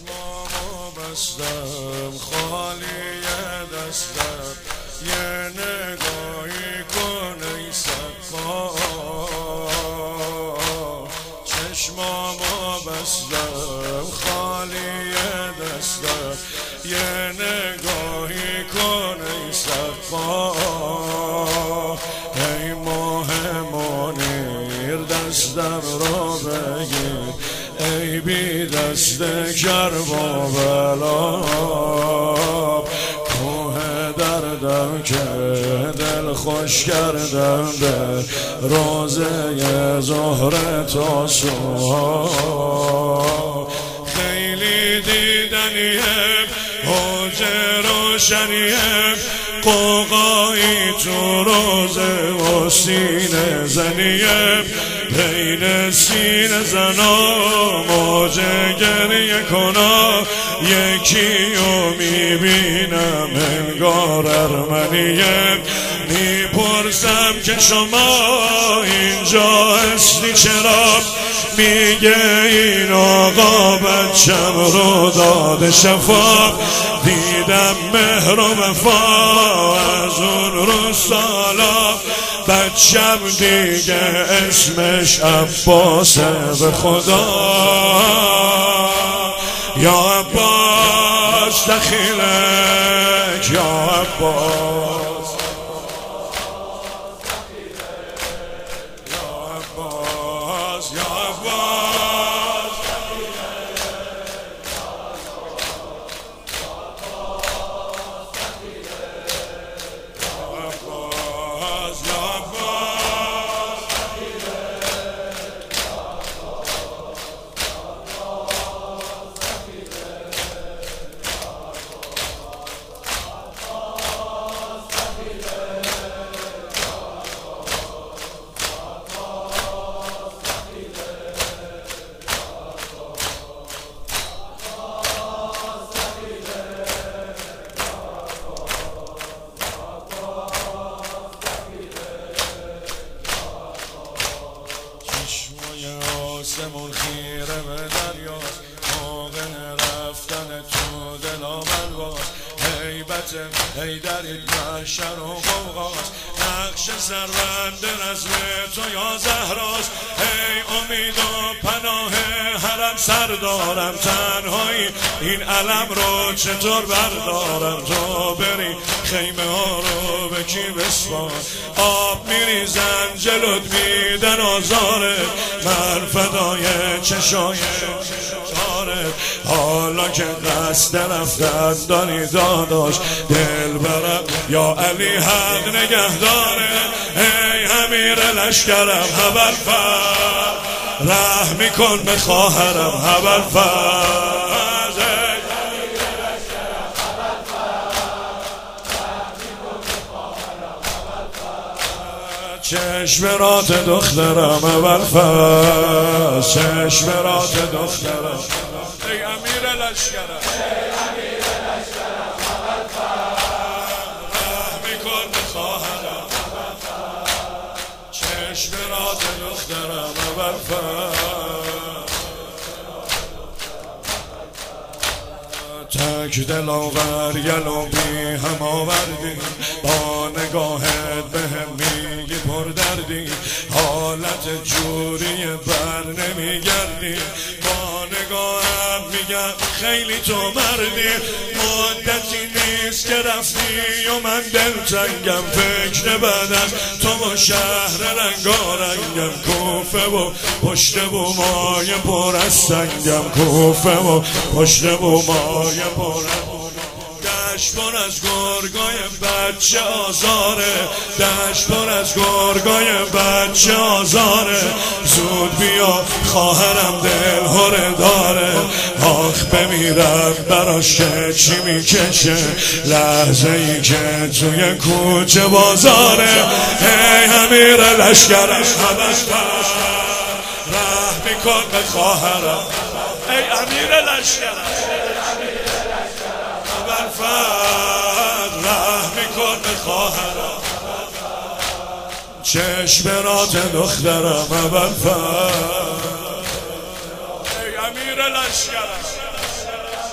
چشمامو بستم خالی دستم، یه نگاهی کن ای سقا. چشمامو بستم خالی دستم، یه نگاهی کن ای سقا. ای ماه منیر دستم رو بگیر، ای بی دست کربلا. کوه دردم که دل خوش کردم به روزه ظهر تا صبح. خیلی دیدنیم حوج روشنیم، قوقایی تو روزه و سینه زنیم. بین سینه زنا موج گریه کنا، یکی رو میبینم انگار ارمنیم. میپرسم که شما اینجا هستی چرا؟ میگه این آقا بچم رو داده شفا. دیدم مهر و وفا از اون رو سالا، بچم دیگه اسمش عباسه به خدا. یا عباس دخیلک یا عباس، یا عباس یا عباس، آسمون خیره به دریاست، موقع رفتن تو دلم الواز. هیبت حیدری محشر و غوغاست، نقش سربند رزم تو یا زهراست. ای امید و پناه حرم سردارم، تنهایی این علم رو چطور بردارم؟ تو بری خیمه ها رو به کی بسپار، آب میریزن جلوت میدن آزاره، من فدای چشای تاره. حالا که قصد رفتن داری داداش، دل برم یا علی حق نگهداره. ای امیر لشکرم هبلفر، رحمی کن به خواهرم هبلفر. چشمرات دخترم هبلفر، چشمرات دخترم. ای امیر لشکرم، ای امیر لشکرم هبلفر، رحمی کن به خواهرم هبلفر. چشمرات دخترم هبلفر، تک دل آور یلو بی هم آوردی، با نگاهت به هم میگی پر دردی. حالت جوری بر نمیگردی، با نگاهم میگم خیلی تو مردی. مدتی نیست که رفتی و من دلتنگم، فکر بعد از تو و شهر رنگارنگم. کوفه و پشت بومای پر از سنگم، کوفه و پشت بومای دشت پر از گرگای بچه آزاره، دشت پر از گرگای بچه آزاره. زود بیا خواهرم دل هره داره، آخ بمیرم براش که چی میکشه لحظه ای که توی کوچه بازاره. ای امیر لشکرم هبلفر، رحمی کن به خواهرم. ای امیر لشکرم هبلفر، رحمی کن به خواهرم. چشمرات دخترم هبلفر، ای امیر لشکرم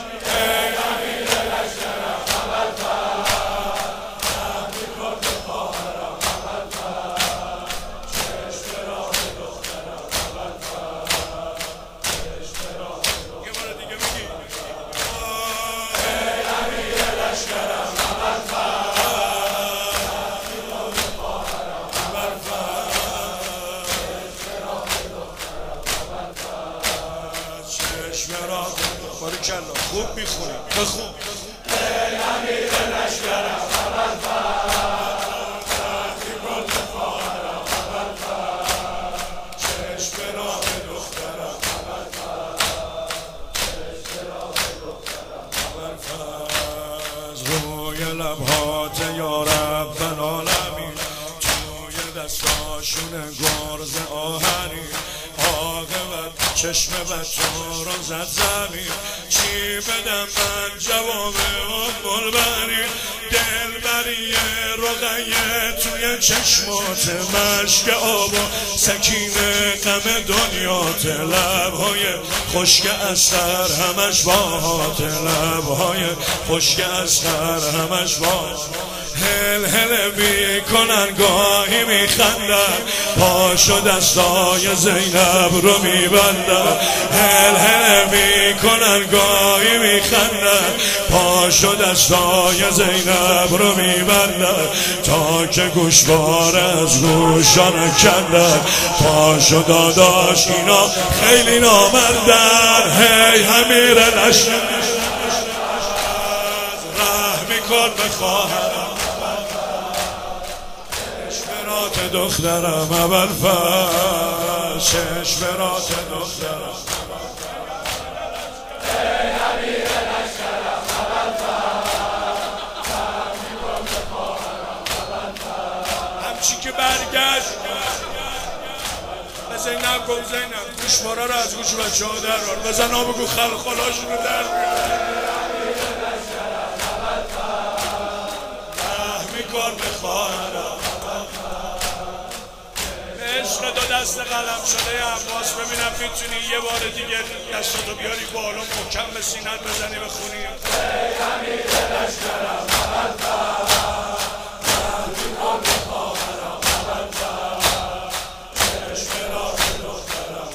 چشم را باریکلا خوب میخونی بخون ای امیر لشکرم روی لبهات یا رب العالمین توی دستاشون گرز آهنی عاقبت چشم بچه رو زد زمین چی بدم من جواب اون بری دلبری رقیه توی چشمات مشک آب و سکینه غم دنیات لبهای خشک اثر همش باهات لبهای خشک اثر همش باهات هل هل میکنن گاهی میخندن پاشو دستای زینب رو میبندن هل هل میکنن گاهی میخندن پاشو دستای زینب رو میبندن تا که گوشوار از گوشان کندن پاشو داداش اینا خیلی نامردن هی امیر لشکر رحمی کن به خواهرم دخترم اول فرش چشمرات دخترم ای امیر لشکرم اول همچی که برگشت به زینب گفت زینب گوشوارا رو از گوش بچه ها در بزن ها بگو خلخالاشون رو در بیار رحمی کن به خواهرم عشق دو دست قلم شده عباس ببینم میتونی یه بار دیگه دستاتو بیاری بالا محکم به سینت بزنی بخونی ای امیر لشکرم رحمی کن به خواهرم چشمرات دخترم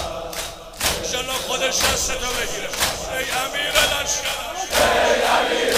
انشالله خودش دستتو بگیره ای امیر لشکرم ای امیر